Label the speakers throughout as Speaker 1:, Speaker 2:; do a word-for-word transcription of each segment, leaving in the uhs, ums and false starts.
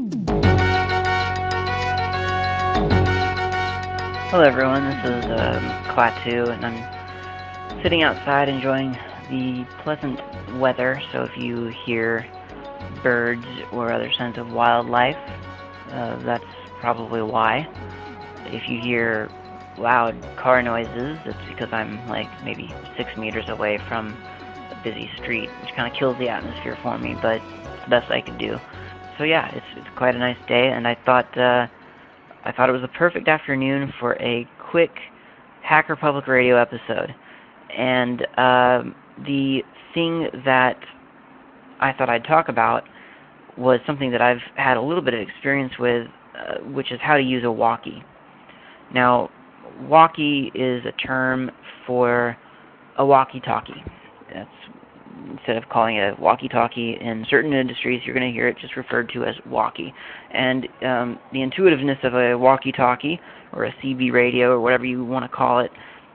Speaker 1: Hello everyone, this is um, Klaatu, and I'm sitting outside enjoying the pleasant weather, so if you hear birds or other signs of wildlife, uh, that's probably why. If you hear loud car noises, it's because I'm like maybe six meters away from a busy street, which kind of kills the atmosphere for me, but it's the best I can do. So yeah, it's it's quite a nice day, and I thought uh, I thought it was the perfect afternoon for a quick Hacker Public Radio episode. And um, the thing that I thought I'd talk about was something that I've had a little bit of experience with, uh, which is how to use a walkie. Now, walkie is a term for a walkie-talkie. That's Instead of calling it a walkie-talkie in certain industries, you're going to hear it just referred to as walkie. And um, the intuitiveness of a walkie-talkie or a C B radio or whatever you want to call it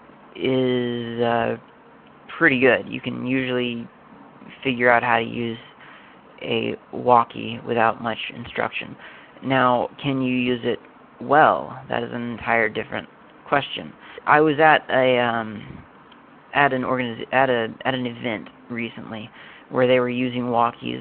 Speaker 1: is uh, pretty good. You can usually figure out how to use a walkie without much instruction. Now, can you use it well? That is an entire different question. I was at a um, at an organiz- at a at an event recently where they were using walkies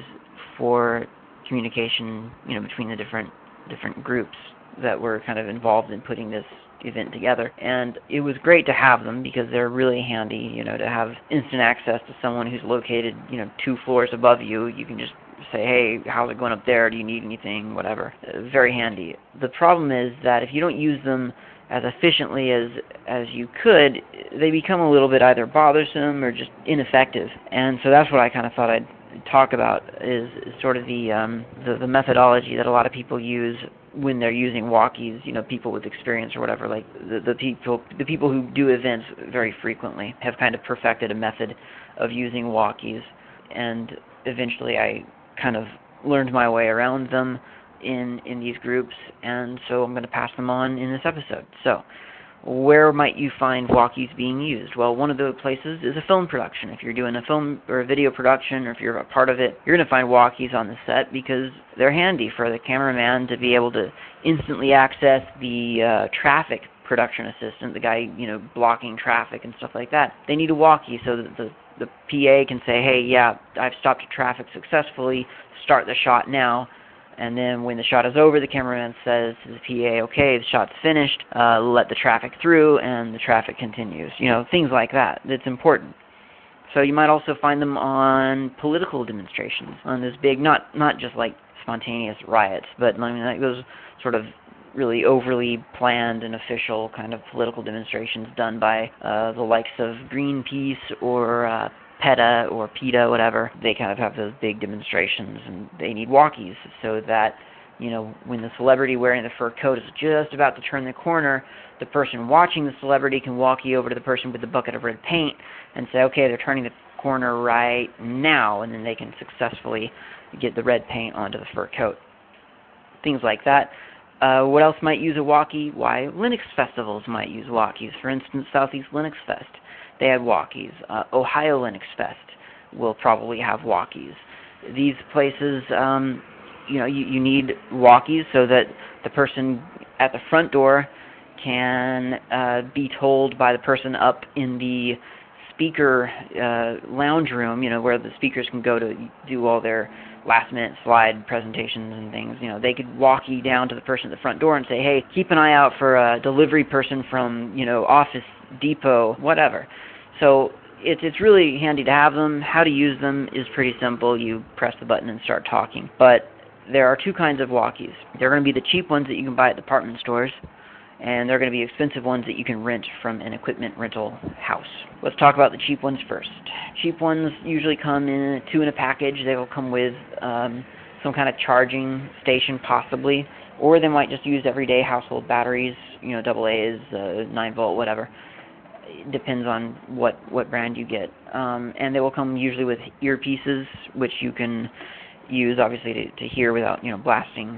Speaker 1: for communication, you know, between the different different groups that were kind of involved in putting this event together. And it was great to have them because they're really handy, you know, to have instant access to someone who's located, you know, two floors above you. You can just say, hey, how's it going up there? Do you need anything? Whatever. Uh, very handy. The problem is that if you don't use them as efficiently as as you could, they become a little bit either bothersome or just ineffective. And so that's what I kind of thought I'd talk about is, is sort of the, um, the the methodology that a lot of people use when they're using walkies. You know, people with experience or whatever, like the, the people the people who do events very frequently have kind of perfected a method of using walkies, and eventually I kind of learned my way around them in in these groups, and so I'm going to pass them on in this episode. So, where might you find walkies being used? Well, one of the places is a film production. If you're doing a film or a video production, or if you're a part of it, you're going to find walkies on the set because they're handy for the cameraman to be able to instantly access the uh, traffic production assistant, the guy, you know, blocking traffic and stuff like that. They need a walkie so that the the P A can say, hey, yeah, I've stopped traffic successfully, start the shot now. And then when the shot is over, the cameraman says to the P A, okay, the shot's finished, uh, let the traffic through, and the traffic continues. You know, things like that. It's important. So you might also find them on political demonstrations, on those big, not not just like spontaneous riots, but I mean, like those sort of really overly planned and official kind of political demonstrations done by uh, the likes of Greenpeace or uh, PETA or PETA, whatever. They kind of have those big demonstrations, and they need walkies so that, you know, when the celebrity wearing the fur coat is just about to turn the corner, the person watching the celebrity can walkie over to the person with the bucket of red paint and say, okay, they're turning the corner right now, and then they can successfully get the red paint onto the fur coat. Things like that. Uh, what else might use a walkie? Why, Linux festivals might use walkies. For instance, Southeast Linux Fest, they had walkies. Uh, Ohio Linux Fest will probably have walkies. These places, um, you know, you, you need walkies so that the person at the front door can uh, be told by the person up in the speaker uh, lounge room, you know, where the speakers can go to do all their last-minute slide presentations and things. You know, they could walkie down to the person at the front door and say, hey, keep an eye out for a delivery person from, you know, Office Depot, whatever. So it's it's really handy to have them. How to use them is pretty simple. You press the button and start talking. But there are two kinds of walkies. There are going to be the cheap ones that you can buy at department stores, and there are going to be expensive ones that you can rent from an equipment rental house. Let's talk about the cheap ones first. Cheap ones usually come in two in a package. They will come with um, some kind of charging station possibly, or they might just use everyday household batteries, you know, double A's, uh, nine volt, whatever. It depends on what, what brand you get. Um, and they will come usually with earpieces, which you can use obviously to, to hear without, you know, blasting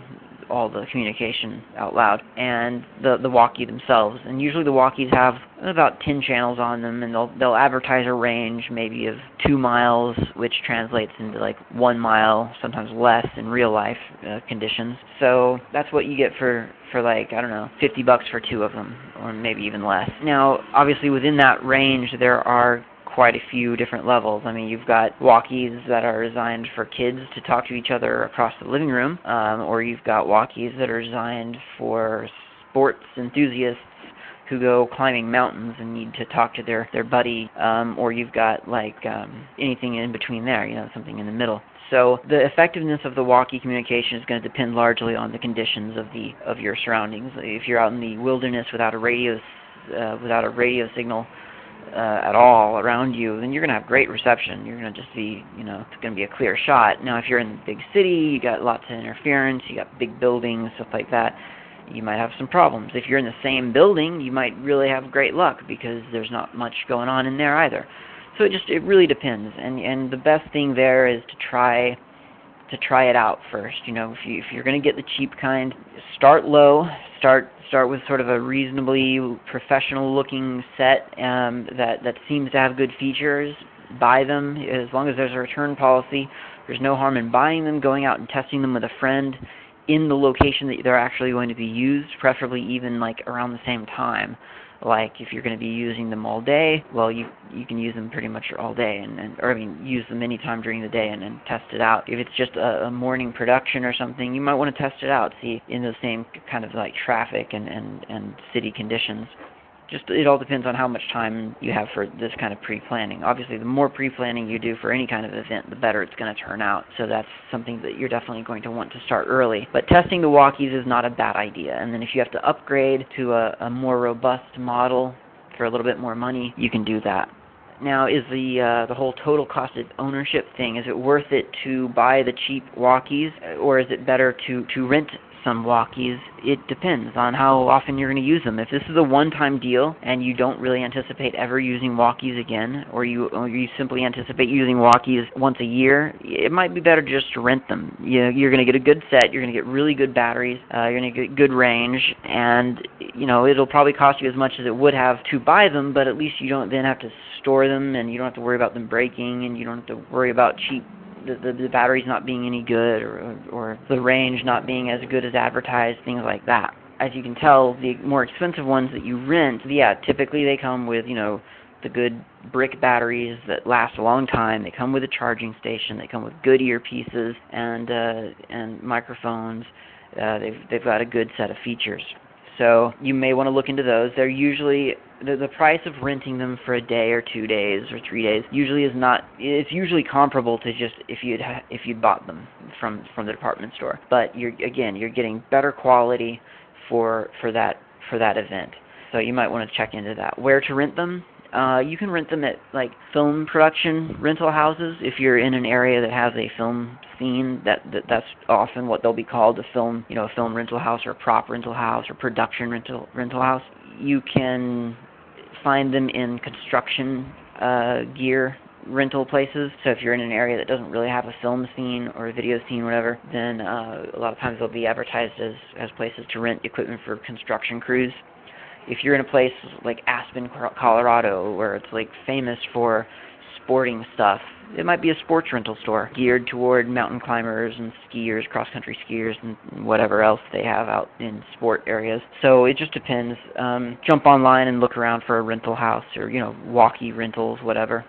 Speaker 1: all the communication out loud, and the the walkie themselves. And usually the walkies have about ten channels on them, and they'll they'll advertise a range maybe of two miles, which translates into like one mile, sometimes less in real life uh, conditions. So that's what you get for for like, I don't know, fifty bucks for two of them, or maybe even less. Now, obviously within that range, there are quite a few different levels. I mean, you've got walkies that are designed for kids to talk to each other across the living room, um, or you've got walkies that are designed for sports enthusiasts who go climbing mountains and need to talk to their, their buddy, um, or you've got like um, anything in between there, you know, something in the middle. So the effectiveness of the walkie communication is going to depend largely on the conditions of the of your surroundings. If you're out in the wilderness without a radio uh, without a radio signal uh, at all around you, then you're going to have great reception. You're going to just be, you know, it's going to be a clear shot. Now, if you're in the big city, you got lots of interference, you got big buildings, stuff like that, you might have some problems. If you're in the same building, you might really have great luck because there's not much going on in there either. So it just it really depends, and and the best thing there is to try to try it out first. You know, if you if you're going to get the cheap kind, start low. Start start with sort of a reasonably professional looking set um, that that seems to have good features. Buy them as long as there's a return policy. There's no harm in buying them, going out and testing them with a friend in the location that they're actually going to be used, preferably even like around the same time. Like if you're going to be using them all day, well, you you can use them pretty much all day, and, and or I mean, use them anytime during the day and, and test it out. If it's just a, a morning production or something, you might want to test it out, see in the same kind of like traffic and, and, and city conditions. Just it all depends on how much time you have for this kind of pre-planning. Obviously, the more pre-planning you do for any kind of event, the better it's going to turn out. So that's something that you're definitely going to want to start early. But testing the walkies is not a bad idea. And then if you have to upgrade to a, a more robust model for a little bit more money, you can do that. Now, is the uh, the whole total cost of ownership thing, is it worth it to buy the cheap walkies, or is it better to, to rent some walkies? It depends on how often you're going to use them. If this is a one-time deal and you don't really anticipate ever using walkies again, or you or you simply anticipate using walkies once a year, it might be better just to rent them. You know, you're going to get a good set, you're going to get really good batteries, uh, you're going to get good range, and you know it'll probably cost you as much as it would have to buy them, but at least you don't then have to store them, and you don't have to worry about them breaking, and you don't have to worry about cheap The, the, the batteries not being any good, or, or the range not being as good as advertised, things like that. As you can tell, the more expensive ones that you rent, yeah, typically they come with, you know, the good brick batteries that last a long time. They come with a charging station. They come with good earpieces and uh, and microphones. Uh, they've they've got a good set of features. So you may want to look into those. They're usually the, the price of renting them for a day or two days or three days usually is not. It's usually comparable to just if you'd ha- if you'd bought them from from the department store. But you're again you're getting better quality for for that for that event. So you might want to check into that. Where to rent them? Uh, you can rent them at like film production rental houses if you're in an area that has a film scene. That, that that's often what they'll be called, a film, you know, a film rental house or a prop rental house or production rental rental house. You can find them in construction uh, gear rental places. So if you're in an area that doesn't really have a film scene or a video scene, whatever, then uh, a lot of times they'll be advertised as as places to rent equipment for construction crews. If you're in a place like Aspen, Colorado, where it's like famous for sporting stuff, it might be a sports rental store geared toward mountain climbers and skiers, cross-country skiers, and whatever else they have out in sport areas. So it just depends. Um, jump online and look around for a rental house, or you know, walkie rentals, whatever.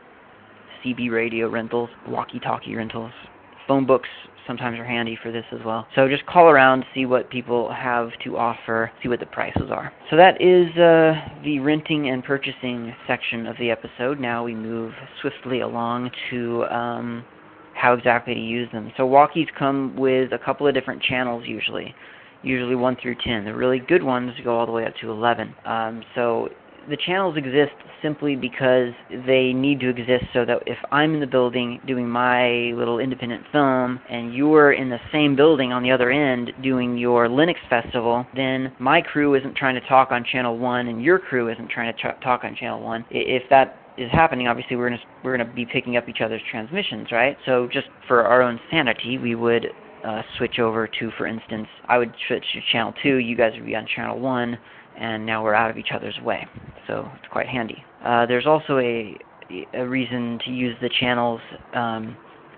Speaker 1: C B radio rentals, walkie-talkie rentals. Phone books sometimes are handy for this as well. So just call around, see what people have to offer, see what the prices are. So that is uh, the renting and purchasing section of the episode. Now we move swiftly along to um, how exactly to use them. So walkies come with a couple of different channels usually, usually one through ten. The really good ones go all the way up to eleven. Um, so the channels exist simply because they need to exist so that if I'm in the building doing my little independent film and you're in the same building on the other end doing your Linux festival, then my crew isn't trying to talk on channel one and your crew isn't trying to ch- talk on channel one. If that is happening, obviously we're going to we're going to be picking up each other's transmissions, right? So just for our own sanity, we would uh, switch over to, for instance, I would switch to channel two, you guys would be on channel one, and now we're out of each other's way. So it's quite handy. Uh, there's also a, a reason to use the channels um,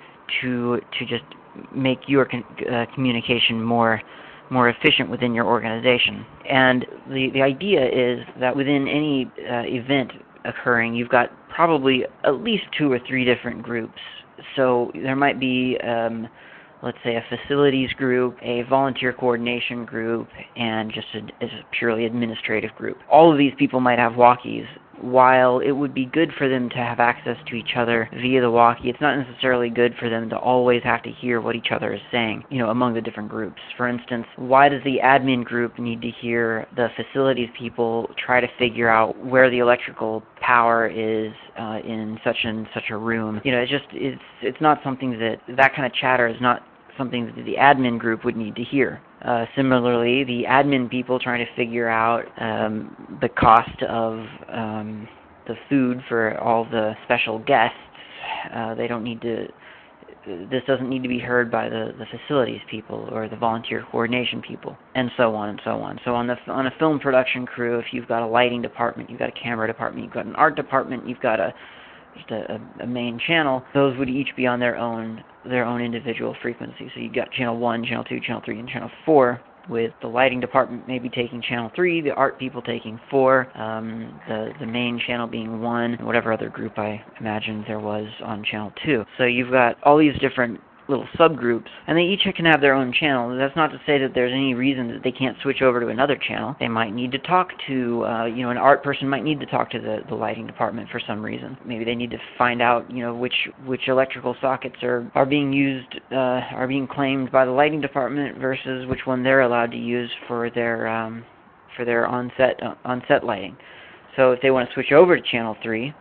Speaker 1: to to just make your con uh, communication more more efficient within your organization. And the, the idea is that within any uh, event occurring, you've got probably at least two or three different groups. So there might be, um, let's say, a facilities group, a volunteer coordination group, and just a, a purely administrative group. All of these people might have walkies. While it would be good for them to have access to each other via the walkie, it's not necessarily good for them to always have to hear what each other is saying, you know, among the different groups. For instance, why does the admin group need to hear the facilities people try to figure out where the electrical power is uh, in such and such a room? You know, it's just, it's, it's not something that, that kind of chatter is not something that the admin group would need to hear. Uh, similarly, the admin people trying to figure out um, the cost of um, the food for all the special guests, uh, they don't need to, this doesn't need to be heard by the, the facilities people or the volunteer coordination people, and so on and so on. So on, the, on a film production crew, if you've got a lighting department, you've got a camera department, you've got an art department, you've got a just a, a main channel, those would each be on their own their own individual frequency. So you've got channel one, channel two, channel three, and channel four, with the lighting department maybe taking channel three, the art people taking four, um, the, the main channel being one, and whatever other group I imagined there was on channel two. So you've got all these different little subgroups, and they each can have their own channel. That's not to say that there's any reason that they can't switch over to another channel. They might need to talk to, uh, you know, an art person might need to talk to the, the lighting department for some reason. Maybe they need to find out, you know, which which electrical sockets are, are being used, uh, are being claimed by the lighting department versus which one they're allowed to use for their, um, for their on-set, uh, on-set lighting. So if they want to switch over to channel three,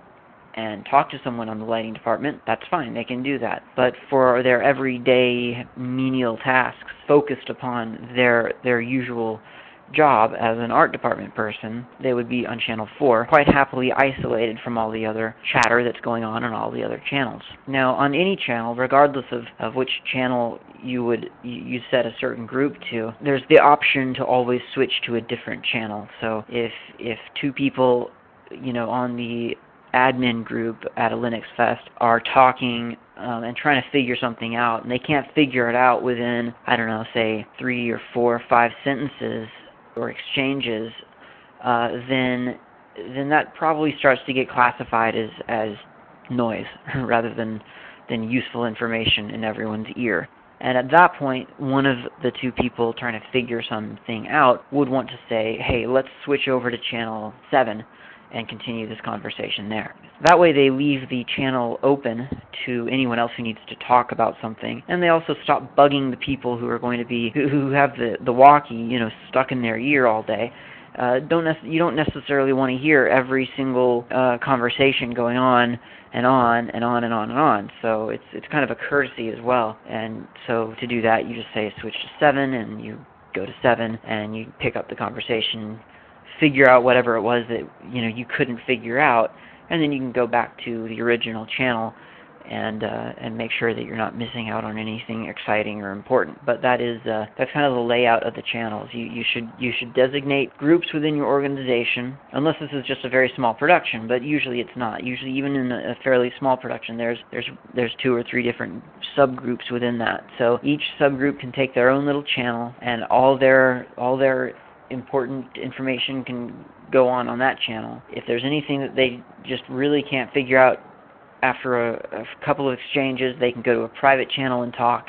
Speaker 1: and talk to someone on the lighting department, that's fine, they can do that. But for their everyday menial tasks focused upon their their usual job as an art department person, they would be on channel four, quite happily isolated from all the other chatter that's going on on all the other channels. Now, on any channel, regardless of, of which channel you would you, you set a certain group to, there's the option to always switch to a different channel. So if if two people, you know, on the admin group at a Linux Fest are talking um, and trying to figure something out, and they can't figure it out within, I don't know, say three or four or five sentences or exchanges, uh, then then that probably starts to get classified as, as noise rather than, than useful information in everyone's ear. And at that point, one of the two people trying to figure something out would want to say, hey, let's switch over to channel seven and continue this conversation there. That way they leave the channel open to anyone else who needs to talk about something, and they also stop bugging the people who are going to be, who, who have the, the walkie, you know, stuck in their ear all day. Uh, don't you don't necessarily want to hear every single uh, conversation going on and on and on and on and on. So it's it's kind of a courtesy as well. And so to do that, you just say switch to seven, and you go to seven, and you pick up the conversation, figure out whatever it was that you know you couldn't figure out, and then you can go back to the original channel and uh, and make sure that you're not missing out on anything exciting or important. But that is uh, that's kind of the layout of the channels. You you should you should designate groups within your organization, unless this is just a very small production. But usually it's not. Usually even in a fairly small production, there's there's there's two or three different subgroups within that. So each subgroup can take their own little channel, and all their all their important information can go on on that channel. If there's anything that they just really can't figure out after a, a couple of exchanges, they can go to a private channel and talk,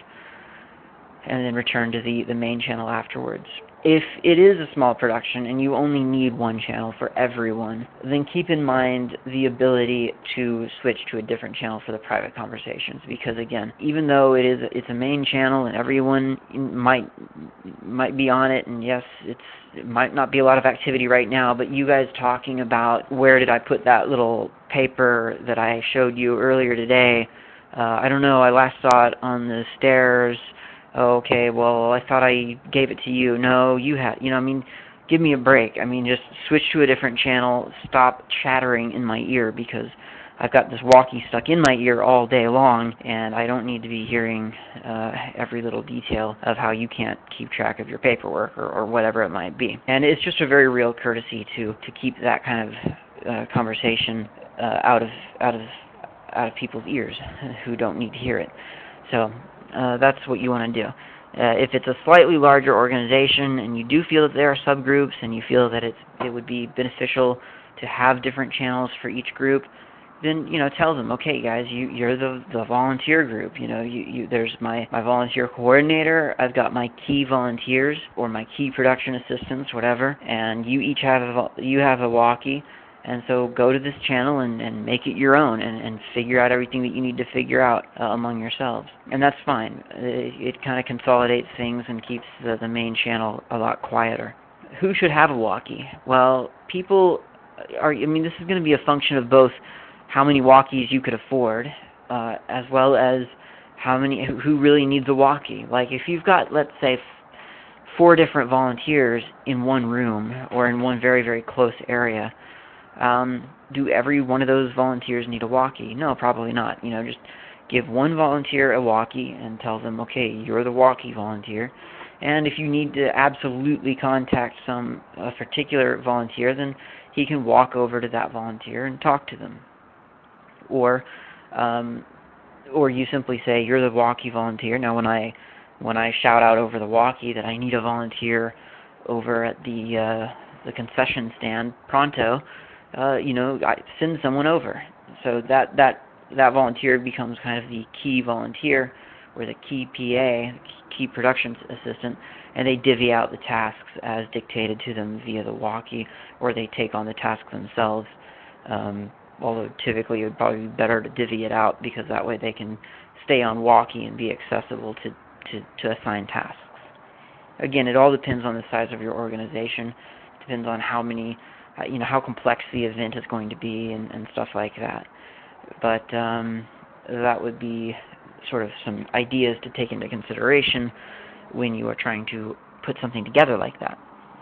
Speaker 1: and then return to the, the main channel afterwards. If it is a small production and you only need one channel for everyone, then keep in mind the ability to switch to a different channel for the private conversations, because again, even though it is it's a main channel and everyone might might be on it, and yes, it's it might not be a lot of activity right now, but you guys talking about where did I put that little paper that I showed you earlier today, uh, I don't know, I last saw it on the stairs. Okay, well, I thought I gave it to you. No, you had, you know, I mean, give me a break. I mean, just switch to a different channel, stop chattering in my ear, because I've got this walkie stuck in my ear all day long, and I don't need to be hearing uh, every little detail of how you can't keep track of your paperwork or, or whatever it might be. And it's just a very real courtesy to to keep that kind of uh, conversation uh, out of out of out of people's ears who don't need to hear it. So uh, that's what you want to do. Uh, if it's a slightly larger organization and you do feel that there are subgroups and you feel that it's, it would be beneficial to have different channels for each group, then, you know, tell them, okay, guys, you, you're the, the volunteer group. You know, you, you, there's my, my volunteer coordinator. I've got my key volunteers or my key production assistants, whatever, and you each have a, you have a walkie. And so go to this channel and, and make it your own and, and figure out everything that you need to figure out uh, among yourselves. And that's fine. It, it kind of consolidates things and keeps the, the main channel a lot quieter. Who should have a walkie? Well, people are, I mean, this is going to be a function of both how many walkies you could afford, uh, as well as how many, who really needs a walkie. Like if you've got, let's say, four different volunteers in one room or in one very, very close area, Um, do every one of those volunteers need a walkie? No, probably not. You know, just give one volunteer a walkie and tell them, okay, you're the walkie volunteer. And if you need to absolutely contact some a particular volunteer, then he can walk over to that volunteer and talk to them. Or, um, or you simply say, you're the walkie volunteer. Now, when I when I shout out over the walkie that I need a volunteer over at the uh, the concession stand pronto, Uh, you know, I send someone over. So that, that that volunteer becomes kind of the key volunteer or the key P A, key production assistant, and they divvy out the tasks as dictated to them via the walkie, or they take on the task themselves. Um, although typically it would probably be better to divvy it out because that way they can stay on walkie and be accessible to, to, to assign tasks. Again, it all depends on the size of your organization. It depends on how many Uh, you know, how complex the event is going to be and, and stuff like that. But um, that would be sort of some ideas to take into consideration when you are trying to put something together like that.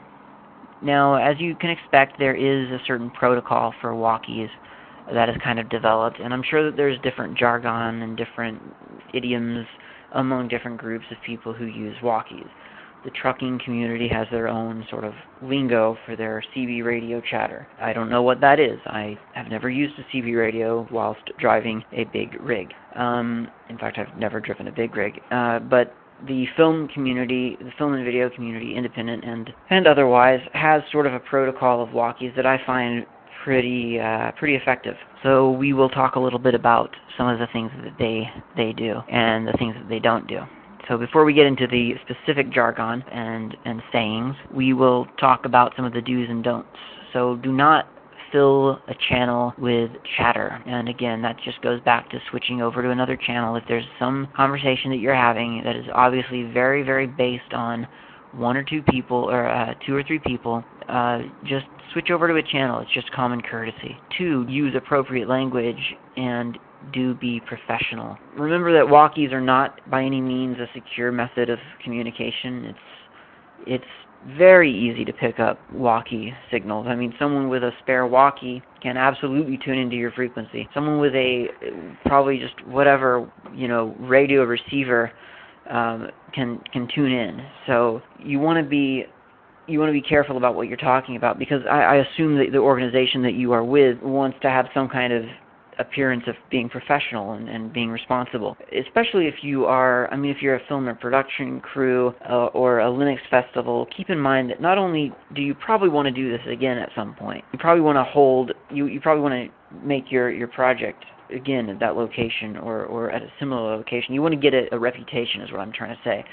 Speaker 1: Now, as you can expect, there is a certain protocol for walkies that is kind of developed, and I'm sure that there's different jargon and different idioms among different groups of people who use walkies. The trucking community has their own sort of lingo for their C B radio chatter. I don't know what that is. I have never used a C B radio whilst driving a big rig. Um, in fact, I've never driven a big rig. Uh, but the film community, the film and video community, independent and, and otherwise, has sort of a protocol of walkies that I find pretty uh, pretty effective. So we will talk a little bit about some of the things that they, they do and the things that they don't do. So before we get into the specific jargon and, and sayings, we will talk about some of the do's and don'ts. So do not fill a channel with chatter. And again, that just goes back to switching over to another channel. If there's some conversation that you're having that is obviously very, very based on one or two people, or uh, two or three people, uh, just switch over to a channel. It's just common courtesy. Two, use appropriate language and do be professional. Remember that walkies are not by any means a secure method of communication. It's it's very easy to pick up walkie signals. I mean, someone with a spare walkie can absolutely tune into your frequency. Someone with a probably just whatever, you know, radio receiver um, can can tune in. So you want to be you want to be careful about what you're talking about, because I, I assume that the organization that you are with wants to have some kind of appearance of being professional and, and being responsible, especially if you are, I mean, if you're a film or production crew uh, or a Linux festival. Keep in mind that not only do you probably want to do this again at some point, you probably want to hold, you, you probably want to make your, your project again at that location or, or at a similar location. You want to get a, a reputation, is what I'm trying to say,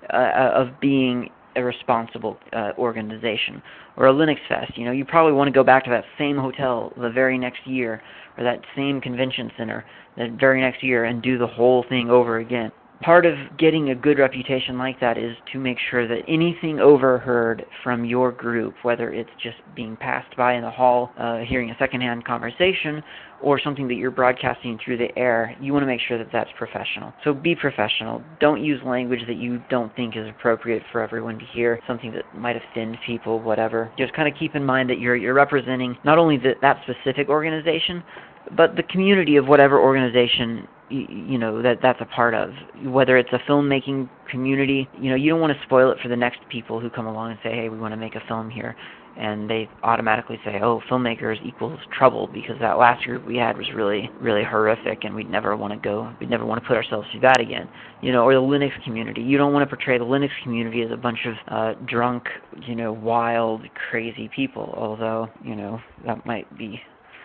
Speaker 1: uh, of being a responsible uh, organization. Or a Linux Fest, you know, you probably want to go back to that same hotel the very next year, or that same convention center the very next year, and do the whole thing over again. Part of getting a good reputation like that is to make sure that anything overheard from your group, whether it's just being passed by in the hall, uh, hearing a secondhand conversation, or something that you're broadcasting through the air, you want to make sure that that's professional. So be professional. Don't use language that you don't think is appropriate for everyone to hear, something that might offend people, whatever. Just kind of keep in mind that you're, you're representing not only the, that specific organization, but the community of whatever organization you, you know that that's a part of, whether it's a filmmaking community, you know, you don't want to spoil it for the next people who come along and say, hey, we want to make a film here, and they automatically say, oh, filmmakers equals trouble because that last group we had was really, really horrific, and we'd never want to go, we'd never want to put ourselves through that again. You know, or the Linux community. You don't want to portray the Linux community as a bunch of uh, drunk, you know, wild, crazy people, although, you know, that might be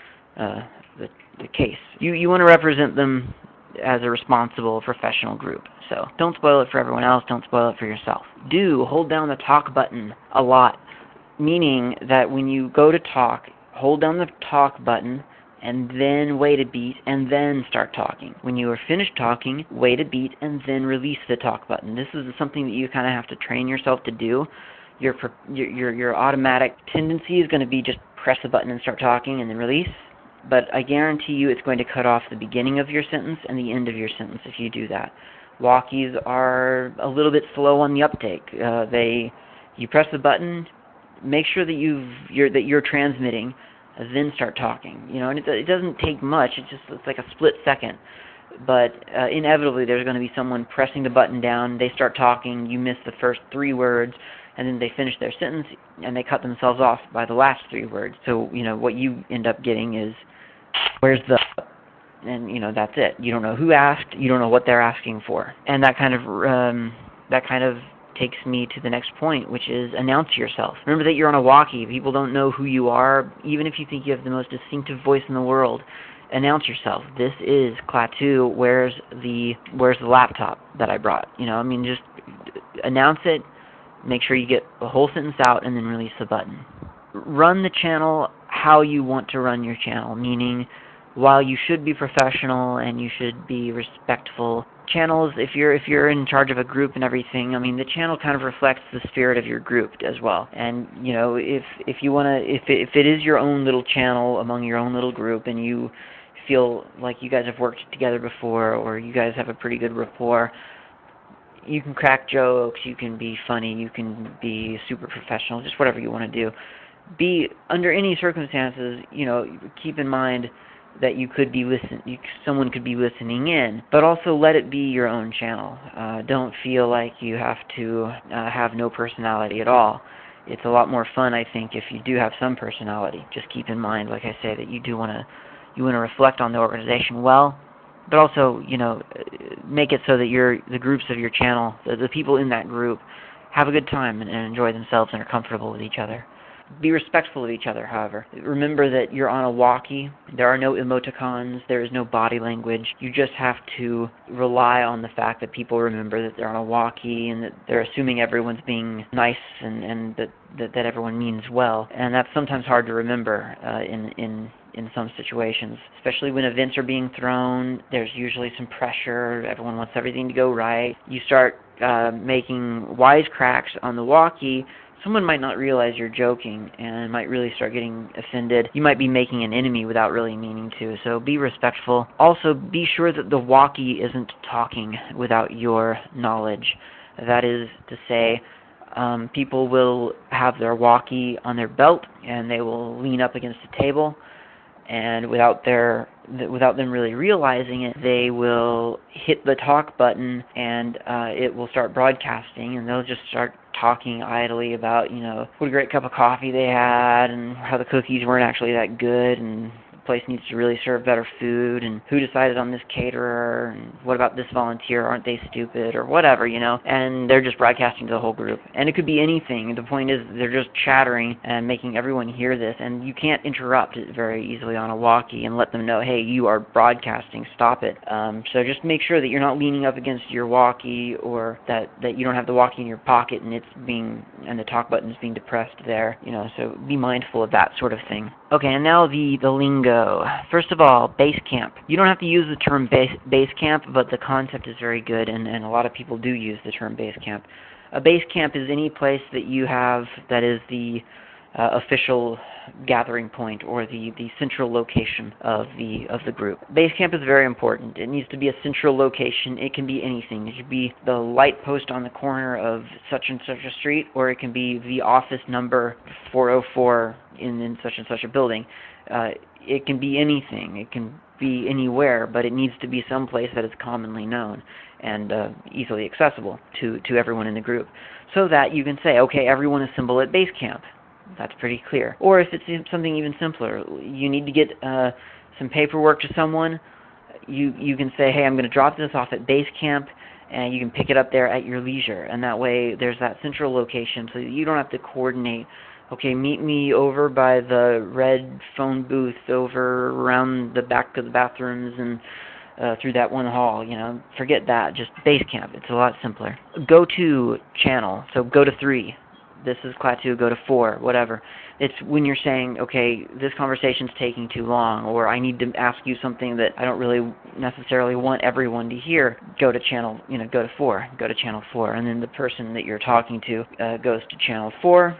Speaker 1: uh, the, the case. You, you want to represent them as a responsible professional group. So don't spoil it for everyone else, don't spoil it for yourself. Do hold down the talk button a lot, meaning that when you go to talk, hold down the talk button and then wait a beat and then start talking. When you are finished talking, wait a beat and then release the talk button. This is something that you kind of have to train yourself to do. Your, your, your, your automatic tendency is going to be just press the button and start talking and then release. But I guarantee you it's going to cut off the beginning of your sentence and the end of your sentence if you do that. Walkies are a little bit slow on the uptake. Uh, they, you press the button, make sure that you've you're that you're transmitting, then start talking. You know, and it, it doesn't take much. It's just it's like a split second. But uh, inevitably, there's going to be someone pressing the button down. They start talking. You miss the first three words, and then they finish their sentence, and they cut themselves off by the last three words. So you know what you end up getting is, where's the, and you know that's it. You don't know who asked. You don't know what they're asking for, and that kind of um, that kind of takes me to the next point, which is announce yourself. Remember that you're on a walkie. People don't know who you are, even if you think you have the most distinctive voice in the world. Announce yourself. This is Klaatu. Where's the Where's the laptop that I brought? You know, I mean, just announce it. Make sure you get the whole sentence out, and then release the button. Run the channel how you want to run your channel, meaning while you should be professional and you should be respectful, channels, if you're if you're in charge of a group and everything, I mean, the channel kind of reflects the spirit of your group as well. And you know, if if you want to, if it, if it is your own little channel among your own little group, and you feel like you guys have worked together before, or you guys have a pretty good rapport, you can crack jokes, you can be funny, you can be super professional, just whatever you want to do. Be under any circumstances, you know, keep in mind that you could be listen, you, someone could be listening in, but also let it be your own channel. Uh, don't feel like you have to uh, have no personality at all. It's a lot more fun, I think, if you do have some personality. Just keep in mind, like I say, that you do want to you want to reflect on the organization well, but also, you know, make it so that your the groups of your channel, the, the people in that group, have a good time and, and enjoy themselves and are comfortable with each other. Be respectful of each other, however. Remember that you're on a walkie. There are no emoticons. There is no body language. You just have to rely on the fact that people remember that they're on a walkie and that they're assuming everyone's being nice and, and that, that, that everyone means well. And that's sometimes hard to remember uh, in, in, in some situations, especially when events are being thrown. There's usually some pressure. Everyone wants everything to go right. You start uh, making wisecracks on the walkie. Someone might not realize you're joking and might really start getting offended. You might be making an enemy without really meaning to, so be respectful. Also, be sure that the walkie isn't talking without your knowledge. That is to say, um, people will have their walkie on their belt and they will lean up against a table, and without their without them really realizing it, they will hit the talk button and uh, it will start broadcasting, and they'll just start talking idly about, you know, what a great cup of coffee they had and how the cookies weren't actually that good and the place needs to really serve better food and who decided on this caterer and what about this volunteer, aren't they stupid, or whatever, you know, and they're just broadcasting to the whole group. And it could be anything. The point is they're just chattering and making everyone hear this, and you can't interrupt it very easily on a walkie and let them know, hey, you are broadcasting, stop it. Um, so just make sure that you're not leaning up against your walkie, or that, that you don't have the walkie in your pocket and it's being, and the talk button is being depressed there, you know, so be mindful of that sort of thing. Okay, and now the, the lingo. First of all, base camp. You don't have to use the term base, base camp, but the concept is very good, and, and a lot of people do use the term base camp. A base camp is any place that you have that is the uh, official gathering point or the, the central location of the of the group. Base camp is very important. It needs to be a central location. It can be anything. It could be the light post on the corner of such and such a street, or it can be the office number four oh four in, in such and such a building. Uh, it can be anything. It can be anywhere, but it needs to be someplace that is commonly known and uh, easily accessible to, to everyone in the group, so that you can say, okay, everyone assemble at base camp. That's pretty clear. Or if it's something even simpler, you need to get uh, some paperwork to someone, you, you can say, hey, I'm going to drop this off at base camp, and you can pick it up there at your leisure. And that way there's that central location so that you don't have to coordinate, okay, meet me over by the red phone booth over around the back of the bathrooms and uh, through that one hall. You know, forget that. Just base camp. It's a lot simpler. Go to channel. So go to three. This is Klaatu, go to four, whatever. It's when you're saying, okay, this conversation's taking too long, or I need to ask you something that I don't really necessarily want everyone to hear, go to channel, you know, go to four, go to channel four, and then the person that you're talking to uh, goes to channel four.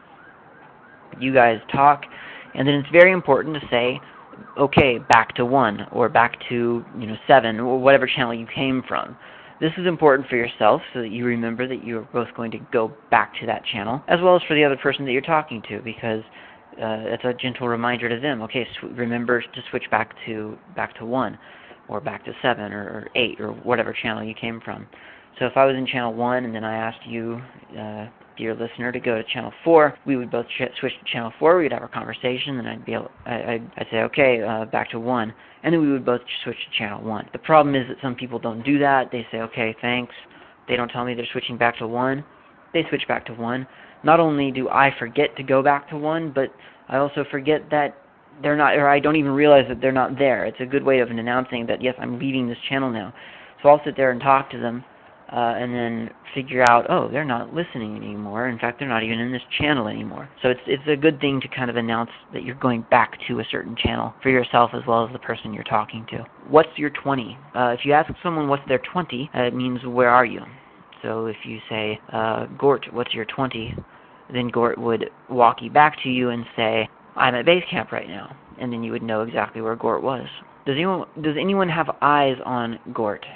Speaker 1: You guys talk, and then it's very important to say, okay, back to one, or back to, you know, seven, or whatever channel you came from. This is important for yourself so that you remember that you're both going to go back to that channel, as well as for the other person that you're talking to, because uh, it's a gentle reminder to them. Okay, sw remember to switch back to back to one, or back to seven, or, or eight, or whatever channel you came from. So if I was in channel one and then I asked you, uh, dear listener, to go to channel four, we would both switch to channel four. We'd have our conversation, and I'd be able, I, I'd, I'd say, okay, uh, back to one. And then we would both switch to channel one. The problem is that some people don't do that. They say, okay, thanks. They don't tell me they're switching back to one. They switch back to one. Not only do I forget to go back to one, but I also forget that they're not, or I don't even realize that they're not there. It's a good way of announcing that, yes, I'm leaving this channel now. So I'll sit there and talk to them, uh, and then figure out, oh, they're not listening anymore. In fact, they're not even in this channel anymore. So it's it's a good thing to kind of announce that you're going back to a certain channel for yourself as well as the person you're talking to. What's your twenty? Uh, if you ask someone what's their twenty, uh, it means where are you? So if you say, uh, Gort, what's your twenty? Then Gort would walk you back to you and say, I'm at base camp right now. And then you would know exactly where Gort was. Does anyone, does anyone have eyes on Gort?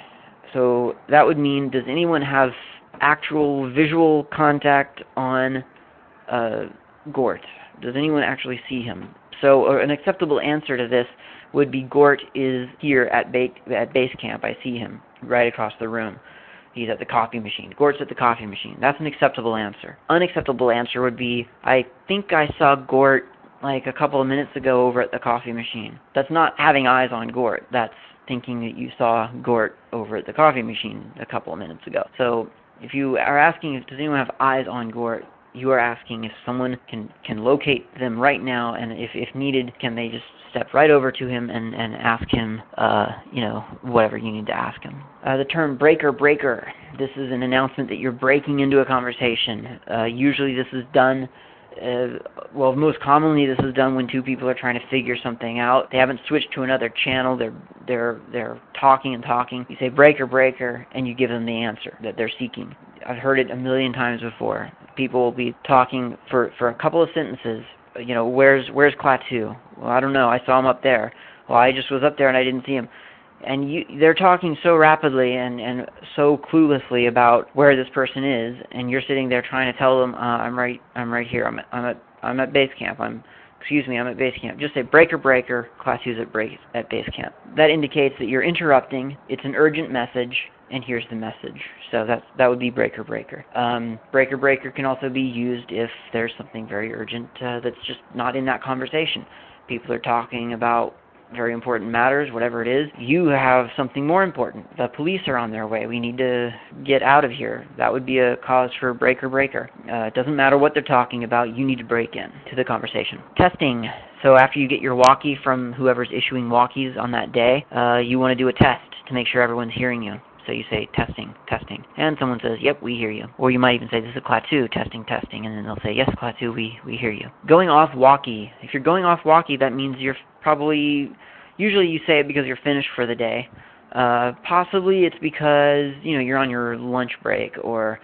Speaker 1: So that would mean, does anyone have actual visual contact on uh, Gort? Does anyone actually see him? So uh, an acceptable answer to this would be, Gort is here at, ba at base camp. I see him right across the room. He's at the coffee machine. Gort's at the coffee machine. That's an acceptable answer. Unacceptable answer would be, I think I saw Gort like a couple of minutes ago over at the coffee machine. That's not having eyes on Gort. That's thinking that you saw Gort over at the coffee machine a couple of minutes ago. So if you are asking, does anyone have eyes on Gort, you are asking if someone can, can locate them right now, and if, if needed, can they just step right over to him and, and ask him, uh, you know, whatever you need to ask him. Uh, the term breaker breaker, this is an announcement that you're breaking into a conversation. Uh, usually this is done Uh, well, most commonly this is done when two people are trying to figure something out. They haven't switched to another channel. They're they're they're talking and talking. You say breaker breaker, and you give them the answer that they're seeking. I've heard it a million times before. People will be talking for for a couple of sentences. You know, where's where's Klaatu? Well, I don't know. I saw him up there. Well, I just was up there and I didn't see him. And you, they're talking so rapidly and, and so cluelessly about where this person is, and you're sitting there trying to tell them, uh, I'm right, I'm right here. I'm at, I'm at, I'm at base camp. I'm, excuse me, I'm at base camp. Just say breaker breaker. Klaatu's at break at base camp. That indicates that you're interrupting. It's an urgent message, and here's the message. So that's that would be breaker breaker. Um, breaker breaker can also be used if there's something very urgent uh, that's just not in that conversation. People are talking about very important matters, whatever it is. You have something more important. The police are on their way. We need to get out of here. That would be a cause for breaker breaker. Uh, it doesn't matter what they're talking about. You need to break in to the conversation. Testing. So after you get your walkie from whoever's issuing walkies on that day, uh, you want to do a test to make sure everyone's hearing you. So you say, testing, testing. And someone says, yep, we hear you. Or you might even say, this is Klaatu, testing, testing. And then they'll say, yes, Klaatu, we, we hear you. Going off walkie. If you're going off walkie, that means you're probably, usually you say it because you're finished for the day. Uh, possibly it's because, you know, you're on your lunch break, or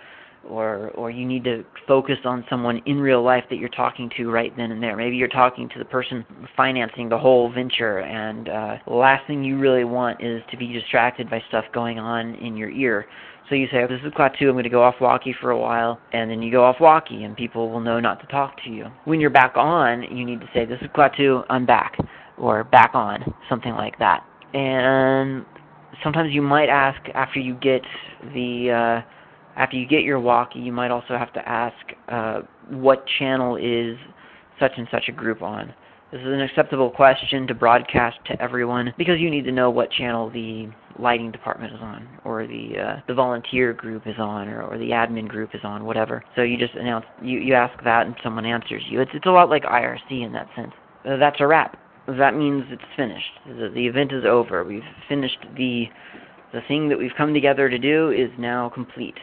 Speaker 1: or or you need to focus on someone in real life that you're talking to right then and there. Maybe you're talking to the person financing the whole venture, and uh, the last thing you really want is to be distracted by stuff going on in your ear. So you say, oh, this is Klaatu, I'm going to go off walkie for a while, and then you go off walkie, and people will know not to talk to you. When you're back on, you need to say, this is Klaatu, I'm back, or back on, something like that. And sometimes you might ask after you get the... Uh, After you get your walkie, you might also have to ask uh, what channel is such and such a group on. This is an acceptable question to broadcast to everyone because you need to know what channel the lighting department is on, or the uh, the volunteer group is on, or, or the admin group is on, whatever. So you just announce, you, you ask that, and someone answers you. It's it's a lot like I R C in that sense. Uh, that's a wrap. That means it's finished. The, the event is over. We've finished the the thing that we've come together to do is now complete.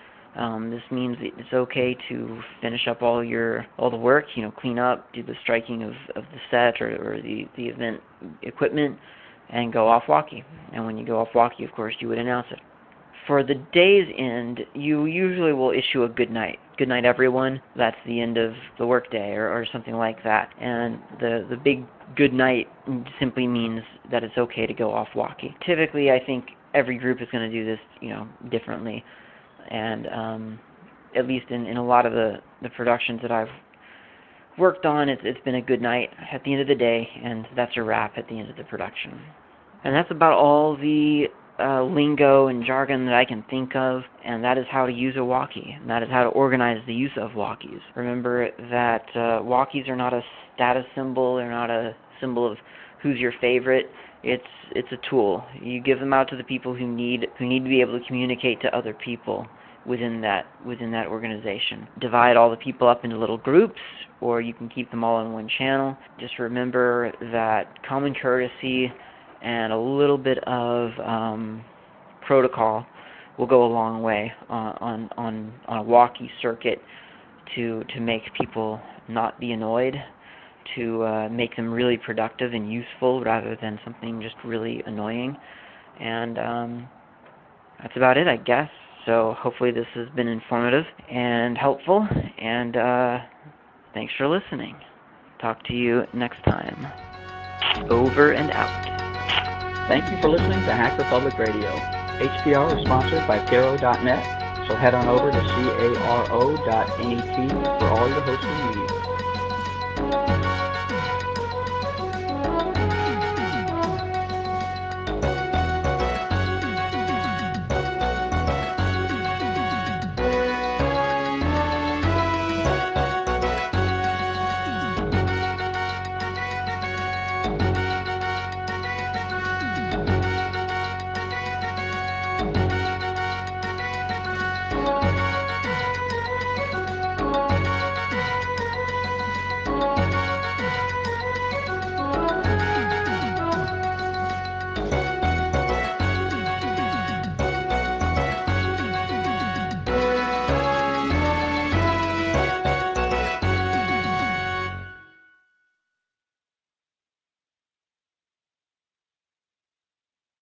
Speaker 1: Um, this means it's okay to finish up all your all the work, you know, clean up, do the striking of, of the set or, or the, the event equipment, and go off walkie. And when you go off walkie, of course, you would announce it. For the day's end, you usually will issue a good night. Good night, everyone. That's the end of the workday, or, or something like that. And the, the big good night simply means that it's okay to go off walkie. Typically, I think every group is going to do this, you know, differently. And um, at least in, in a lot of the, the productions that I've worked on, it's, it's been a good night at the end of the day, and that's a wrap at the end of the production. And that's about all the uh, lingo and jargon that I can think of, and that is how to use a walkie, and that is how to organize the use of walkies. Remember that uh, walkies are not a status symbol, they're not a symbol of who's your favorite. It's it's a tool. You give them out to the people who need who need to be able to communicate to other people within that within that organization. Divide all the people up into little groups, or you can keep them all in one channel. Just remember that common courtesy and a little bit of um, protocol will go a long way on on on, on a walkie circuit to to make people not be annoyed, to uh, make them really productive and useful rather than something just really annoying. And um, that's about it, I guess. So hopefully this has been informative and helpful, and uh, thanks for listening. Talk to you next time. Over and out.
Speaker 2: Thank you for listening to Hacker Public Radio. H P R is sponsored by Caro dot net, so head on over to caro dot net for all your hosting needs.